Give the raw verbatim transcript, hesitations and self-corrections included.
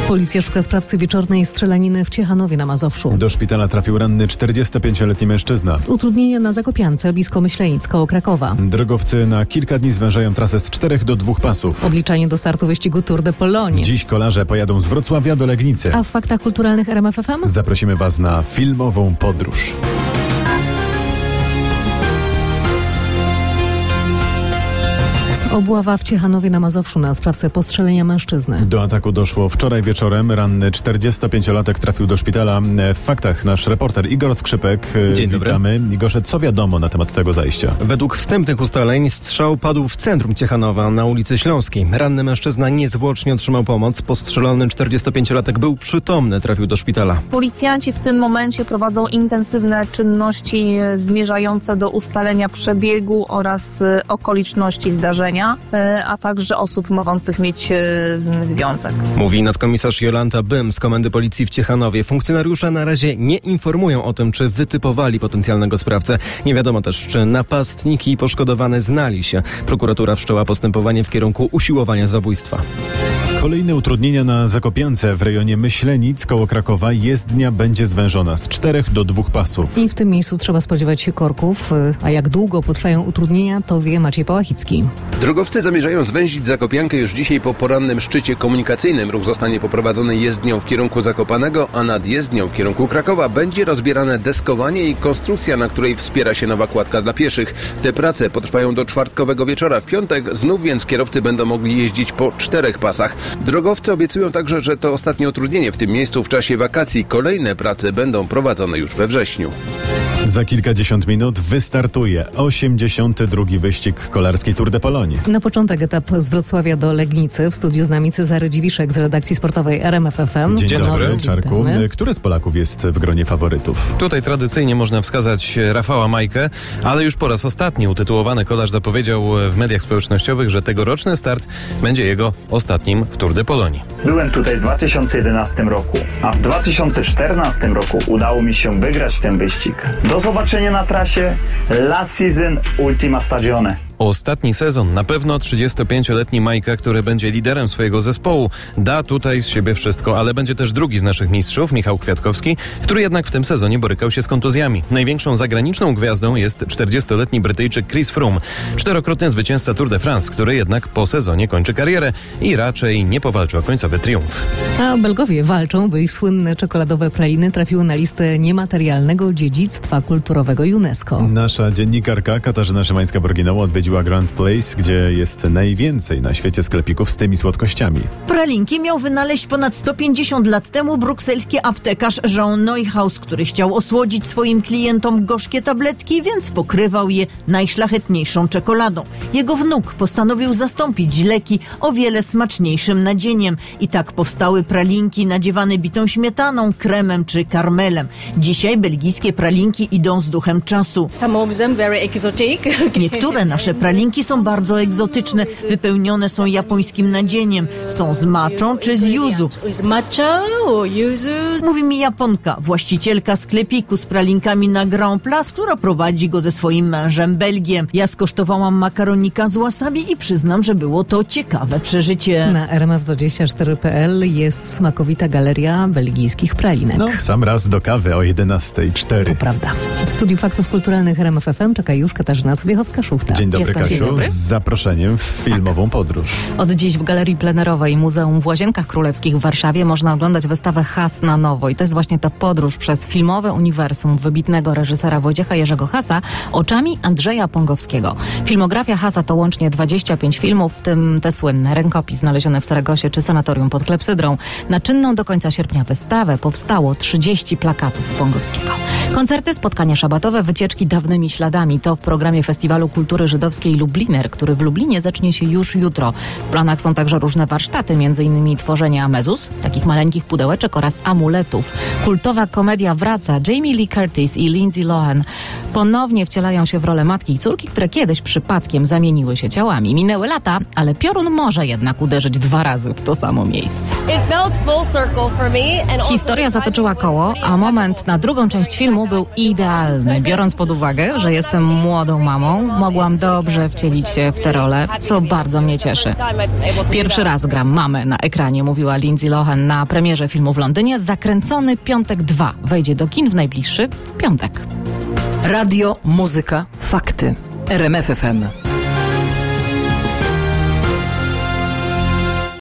Policja szuka sprawcy wieczornej strzelaniny w Ciechanowie na Mazowszu. Do szpitala trafił ranny czterdziestopięcioletni mężczyzna. Utrudnienia na Zakopiance blisko Myślenic koło Krakowa. Drogowcy na kilka dni zwężają trasę z czterech do dwóch pasów. Odliczanie do startu wyścigu Tour de Pologne. Dziś kolarze pojadą z Wrocławia do Legnicy. A w faktach kulturalnych R M F F M? Zaprosimy Was na filmową podróż. Obława w Ciechanowie na Mazowszu na sprawcę postrzelenia mężczyzny. Do ataku doszło wczoraj wieczorem. Ranny czterdziestopięciolatek trafił do szpitala. W faktach nasz reporter Igor Skrzypek. Dzień dobry. Witamy. Igorze, co wiadomo na temat tego zajścia? Według wstępnych ustaleń strzał padł w centrum Ciechanowa na ulicy Śląskiej. Ranny mężczyzna niezwłocznie otrzymał pomoc. Postrzelony czterdziestopięciolatek był przytomny, trafił do szpitala. Policjanci w tym momencie prowadzą intensywne czynności zmierzające do ustalenia przebiegu oraz okoliczności zdarzenia, a także osób mogących mieć z nim związek. Mówi nadkomisarz Jolanta Bym z Komendy Policji w Ciechanowie. Funkcjonariusze na razie nie informują o tym, czy wytypowali potencjalnego sprawcę. Nie wiadomo też, czy napastnik i poszkodowany znali się. Prokuratura wszczęła postępowanie w kierunku usiłowania zabójstwa. Kolejne utrudnienia na Zakopiance w rejonie Myślenic koło Krakowa. Jezdnia będzie zwężona z czterech do dwóch pasów. I w tym miejscu trzeba spodziewać się korków. A jak długo potrwają utrudnienia, to wie Maciej Pałachicki. Drogowcy zamierzają zwęzić Zakopiankę już dzisiaj po porannym szczycie komunikacyjnym. Ruch zostanie poprowadzony jezdnią w kierunku Zakopanego, a nad jezdnią w kierunku Krakowa będzie rozbierane deskowanie i konstrukcja, na której wspiera się nowa kładka dla pieszych. Te prace potrwają do czwartkowego wieczora. W piątek znów więc kierowcy będą mogli jeździć po czterech pasach. Drogowcy obiecują także, że to ostatnie utrudnienie w tym miejscu w czasie wakacji. Kolejne prace będą prowadzone już we wrześniu. Za kilkadziesiąt minut wystartuje osiemdziesiąty drugi wyścig kolarski Tour de Pologne. Na początek etap z Wrocławia do Legnicy. W studiu z nami Cezary Dziwiszek z redakcji sportowej R M F F M. Dzień, Dzień dobry, dobry. Czarku. Witamy. Który z Polaków jest w gronie faworytów? Tutaj tradycyjnie można wskazać Rafała Majkę, ale już po raz ostatni utytułowany kolarz zapowiedział w mediach społecznościowych, że tegoroczny start będzie jego ostatnim w Tour de Pologne. Byłem tutaj w dwa tysiące jedenastym roku, a w dwa tysiące czternastym roku udało mi się wygrać ten wyścig. Do zobaczenia na trasie. Last season, ultima stagione. Ostatni sezon. Na pewno trzydziestopięcioletni Majka, który będzie liderem swojego zespołu, da tutaj z siebie wszystko, ale będzie też drugi z naszych mistrzów, Michał Kwiatkowski, który jednak w tym sezonie borykał się z kontuzjami. Największą zagraniczną gwiazdą jest czterdziestoletni Brytyjczyk Chris Froome, czterokrotny zwycięzca Tour de France, który jednak po sezonie kończy karierę i raczej nie powalczy o końcowy triumf. A Belgowie walczą, by ich słynne czekoladowe praliny trafiły na listę niematerialnego dziedzictwa kulturowego UNESCO. Nasza dziennikarka Katarzyna Szymańska-Borginał odwiedziła Grand Place, gdzie jest najwięcej na świecie sklepików z tymi słodkościami. Pralinki miał wynaleźć ponad sto pięćdziesiąt lat temu brukselski aptekarz Jean Neuhaus, który chciał osłodzić swoim klientom gorzkie tabletki, więc pokrywał je najszlachetniejszą czekoladą. Jego wnuk postanowił zastąpić leki o wiele smaczniejszym nadzieniem. I tak powstały pralinki nadziewane bitą śmietaną, kremem czy karmelem. Dzisiaj belgijskie pralinki idą z duchem czasu. Niektóre nasze pralinki są bardzo egzotyczne. Wypełnione są japońskim nadzieniem. Są z maczą czy z yuzu. Mówi mi Japonka, właścicielka sklepiku z pralinkami na Grand Place, która prowadzi go ze swoim mężem Belgiem. Ja skosztowałam makaronika z wasabi i przyznam, że było to ciekawe przeżycie. Na R M F dwadzieścia cztery kropka p l jest smakowita galeria belgijskich pralinek. No, w sam raz do kawy o jedenastej cztery. To prawda. W studiu faktów kulturalnych R M F F M czeka już Katarzyna Sobiechowska-Szuchta. Dzień dobry, Jest Kasiu, z zaproszeniem w filmową podróż. Od dziś w Galerii Plenerowej Muzeum w Łazienkach Królewskich w Warszawie można oglądać wystawę Has na nowo. I to jest właśnie ta podróż przez filmowe uniwersum wybitnego reżysera Wojciecha Jerzego Hasa oczami Andrzeja Pągowskiego. Filmografia Hasa to łącznie dwadzieścia pięć filmów, w tym te słynne Rękopis znalezione w Saragosie czy Sanatorium pod Klepsydrą. Na czynną do końca sierpnia wystawę powstało trzydzieści plakatów Pągowskiego. Koncerty, spotkania szabatowe, wycieczki dawnymi śladami. To w programie Festiwalu Kultury Żydowskiej Lubliner, który w Lublinie zacznie się już jutro. W planach są także różne warsztaty, między innymi tworzenie amezus, takich maleńkich pudełeczek oraz amuletów. Kultowa komedia wraca. Jamie Lee Curtis i Lindsay Lohan ponownie wcielają się w rolę matki i córki, które kiedyś przypadkiem zamieniły się ciałami. Minęły lata, ale piorun może jednak uderzyć dwa razy w to samo miejsce. Historia zatoczyła koło, a moment na drugą część filmu był idealny. Biorąc pod uwagę, że jestem młodą mamą, mogłam do dobrze wcielić się w tę rolę, co bardzo mnie cieszy. Pierwszy raz gram mamę na ekranie, mówiła Lindsay Lohan na premierze filmu w Londynie. Zakręcony Piątek dwa wejdzie do kin w najbliższy piątek. Radio, muzyka, fakty. R M F F M.